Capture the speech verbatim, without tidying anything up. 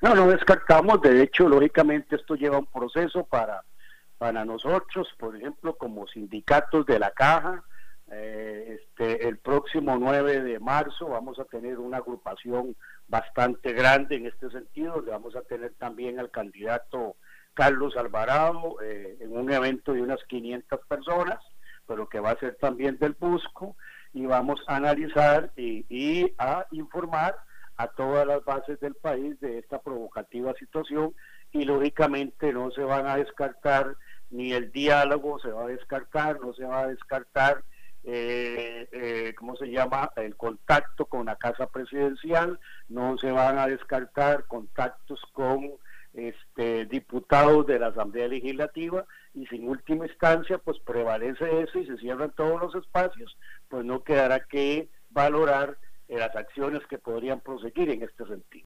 No, no descartamos, de hecho, lógicamente esto lleva un proceso para, para nosotros, por ejemplo, como sindicatos de la Caja. Eh, este, el próximo nueve de marzo vamos a tener una agrupación bastante grande en este sentido. Le vamos a tener también al candidato Carlos Alvarado eh, en un evento de unas quinientas personas, pero que va a ser también del Busco, y vamos a analizar y, y a informar a todas las bases del país de esta provocativa situación, y lógicamente no se van a descartar ni el diálogo, se va a descartar, no se va a descartar Eh, eh, ¿cómo se llama? El contacto con la Casa Presidencial, no se van a descartar contactos con este, diputados de la Asamblea Legislativa, y sin última instancia pues prevalece eso y se cierran todos los espacios, pues no quedará que valorar eh, las acciones que podrían proseguir en este sentido.